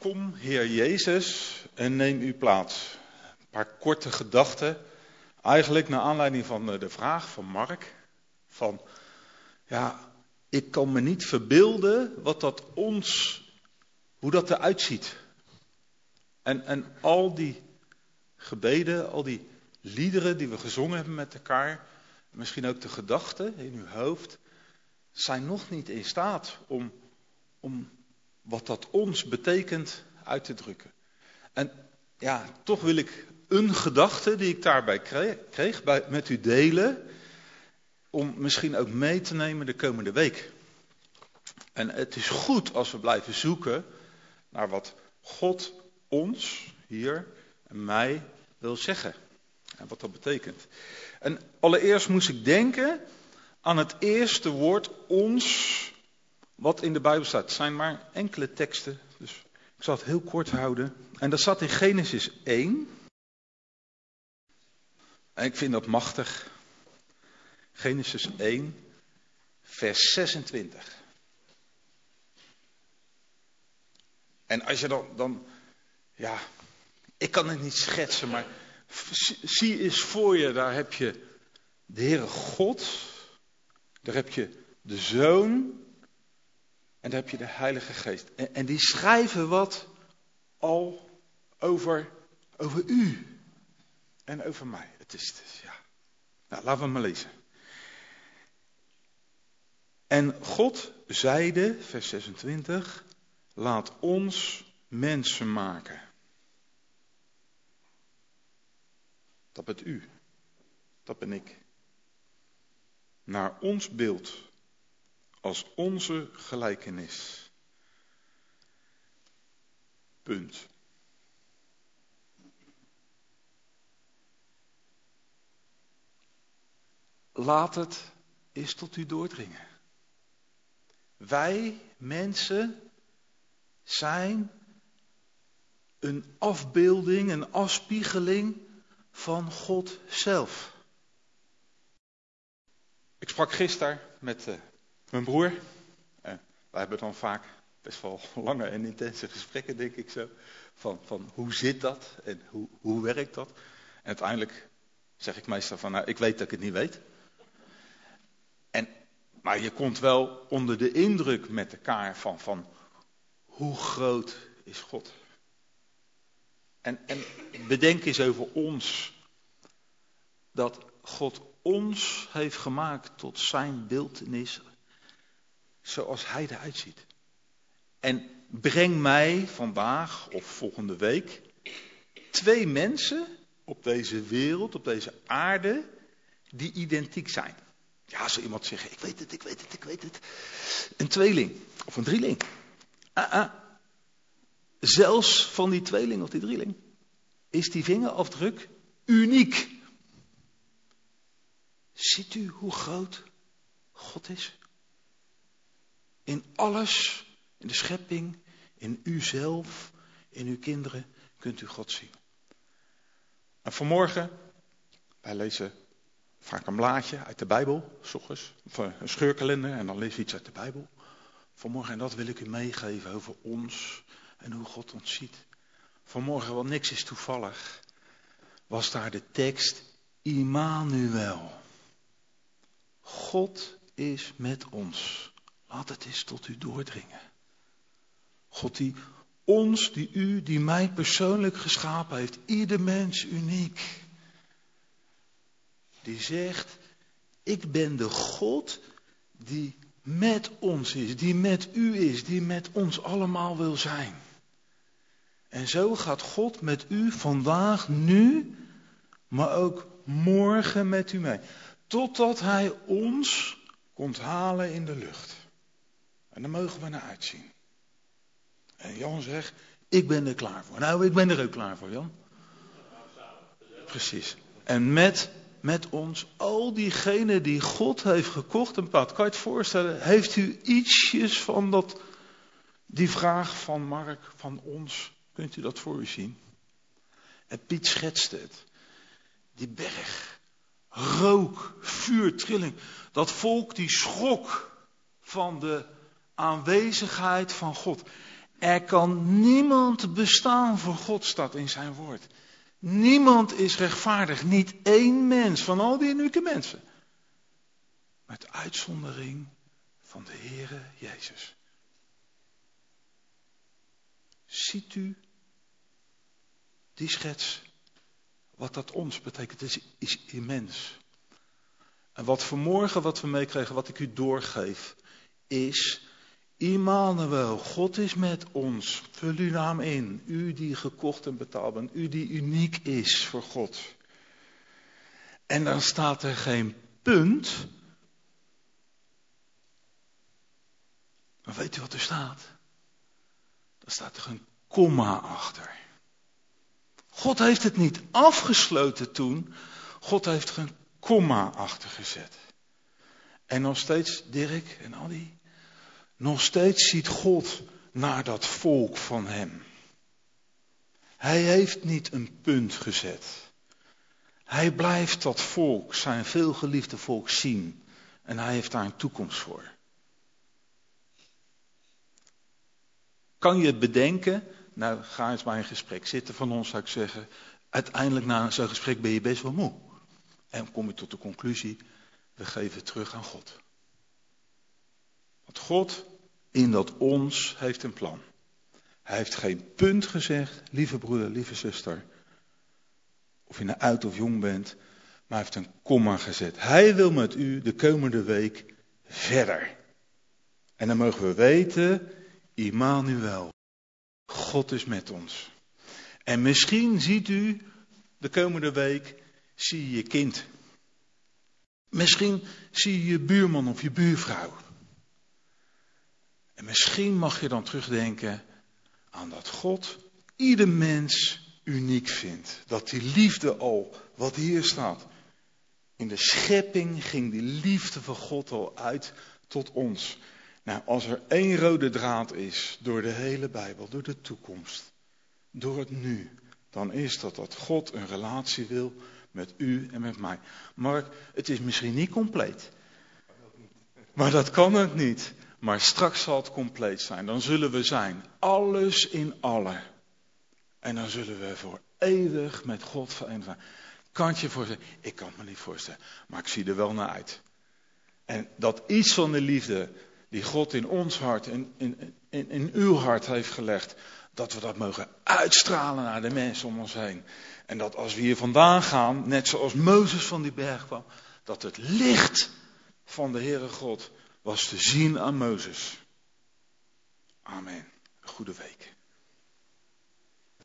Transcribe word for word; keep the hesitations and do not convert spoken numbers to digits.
Kom, Heer Jezus, en neem uw plaats. Een paar korte gedachten. Eigenlijk naar aanleiding van de vraag van Mark. Van, ja, ik kan me niet verbeelden wat dat ons, hoe dat eruit ziet. En, en al die gebeden, al die liederen die we gezongen hebben met elkaar, misschien ook de gedachten in uw hoofd, zijn nog niet in staat om, om wat dat ons betekent uit te drukken. En ja, toch wil ik een gedachte die ik daarbij kreeg, kreeg bij, met u delen, om misschien ook mee te nemen de komende week. En het is goed als we blijven zoeken naar wat God ons hier en mij wil zeggen. En wat dat betekent. En allereerst moest ik denken aan het eerste woord ons, wat in de Bijbel staat. Het zijn maar enkele teksten, dus ik zal het heel kort houden. En dat staat in Genesis één. En ik vind dat machtig. Genesis één, vers zesentwintig. En als je dan, dan, ja, ik kan het niet schetsen, maar zie eens voor je, daar heb je de Heere God, daar heb je de Zoon en daar heb je de Heilige Geest. En, en die schrijven wat al over, over u en over mij. Het is, het is ja. Nou, laten we maar lezen. En God zeide, vers zesentwintig, laat ons mensen maken. Dat bent u. Dat ben ik. Naar ons beeld. Als onze gelijkenis. Punt. Laat het eens tot u doordringen. Wij mensen zijn een afbeelding, een afspiegeling van God zelf. Ik sprak gisteren met uh, mijn broer. Uh, wij hebben dan vaak best wel lange en intense gesprekken, denk ik zo. Van, van hoe zit dat en hoe, hoe werkt dat? En uiteindelijk zeg ik meestal van, nou, ik weet dat ik het niet weet. En, maar je komt wel onder de indruk met elkaar van, van hoe groot is God? En, en bedenk eens over ons. Dat God ons heeft gemaakt tot zijn beeltenis. Zoals hij eruit ziet. En breng mij vandaag of volgende week twee mensen op deze wereld, op deze aarde, die identiek zijn. Ja, zou iemand zeggen, ik weet het, ik weet het, ik weet het. Een tweeling of een drieling. Ah, ah. Zelfs van die tweeling of die drieling is die vingerafdruk uniek. Ziet u hoe groot God is? In alles, in de schepping, in uzelf, in uw kinderen, kunt u God zien. En vanmorgen, wij lezen vaak een blaadje uit de Bijbel, 's ochtends, of een scheurkalender, en dan lees je iets uit de Bijbel. Vanmorgen, en dat wil ik u meegeven over ons en hoe God ons ziet. Vanmorgen, want niks is toevallig, was daar de tekst Immanuel. God is met ons. Laat het eens tot u doordringen. God die ons, die u, die mij persoonlijk geschapen heeft. Ieder mens uniek. Die zegt, ik ben de God die met ons is. Die met u is. Die met ons allemaal wil zijn. En zo gaat God met u vandaag, nu, maar ook morgen met u mee. Totdat hij ons komt halen in de lucht. En daar mogen we naar uitzien. En Jan zegt, ik ben er klaar voor. Nou, ik ben er ook klaar voor, Jan. Precies. En met, met ons, al diegenen die God heeft gekocht en bepaald. Kan je het voorstellen, heeft u ietsjes van dat, die vraag van Mark, van ons, kunt u dat voor u zien? En Piet schetste het. Die berg, rook, vuur, trilling. Dat volk die schrok van de aanwezigheid van God. Er kan niemand bestaan voor God, staat in zijn woord. Niemand is rechtvaardig, niet één mens van al die unieke mensen. Met uitzondering van de Heere Jezus. Ziet u die schets? Wat dat ons betekent, is, is immens. En wat vanmorgen wat we meekregen, wat ik u doorgeef, is Immanuel, God is met ons. Vul uw naam in. U die gekocht en betaald bent. U die uniek is voor God. En dan staat er geen punt. Maar weet u wat er staat? Dan staat er een komma achter. God heeft het niet afgesloten toen. God heeft er een komma achter gezet. En nog steeds, Dirk en Adi, nog steeds ziet God naar dat volk van hem. Hij heeft niet een punt gezet. Hij blijft dat volk, zijn veelgeliefde volk, zien. En hij heeft daar een toekomst voor. Kan je het bedenken? Nou, ga eens bij een gesprek zitten van ons, zou ik zeggen. Uiteindelijk na zo'n gesprek ben je best wel moe. En dan kom je tot de conclusie, we geven het terug aan God. Want God in dat ons heeft een plan. Hij heeft geen punt gezegd, lieve broeder, lieve zuster. Of je nou oud of jong bent, maar hij heeft een komma gezet. Hij wil met u de komende week verder. En dan mogen we weten, Immanuel, God is met ons. En misschien ziet u de komende week, zie je je kind. Misschien zie je je buurman of je buurvrouw. En misschien mag je dan terugdenken aan dat God ieder mens uniek vindt. Dat die liefde al, wat hier staat. In de schepping ging die liefde van God al uit tot ons. Nou, als er één rode draad is door de hele Bijbel, door de toekomst, door het nu, dan is dat dat God een relatie wil met u en met mij. Mark, het is misschien niet compleet. Maar dat kan het niet. Maar straks zal het compleet zijn. Dan zullen we zijn. Alles in alle. En dan zullen we voor eeuwig met God verenigd zijn. Kan het je voorstellen? Ik kan het me niet voorstellen. Maar ik zie er wel naar uit. En dat iets van de liefde die God in ons hart en in, in, in uw hart heeft gelegd. Dat we dat mogen uitstralen naar de mensen om ons heen. En dat als we hier vandaan gaan, net zoals Mozes van die berg kwam. Dat het licht van de Heere God was te zien aan Mozes. Amen. Goede week.